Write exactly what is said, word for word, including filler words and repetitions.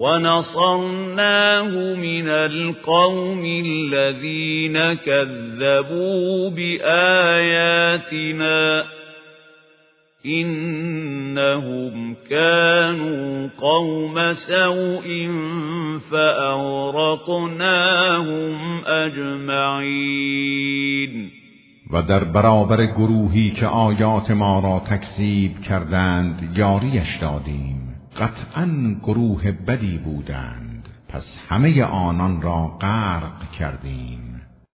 ونصرناه من القوم الذين كذبوا بآياتنا إنهم كانوا قوم سوء فأغرقناهم أجمعين. و در برابر گروهی که آیات ما را تکذیب کردند یاریش دادیم. قطعاً گروه بدی بودند، پس همه آنان را غرق کردیم.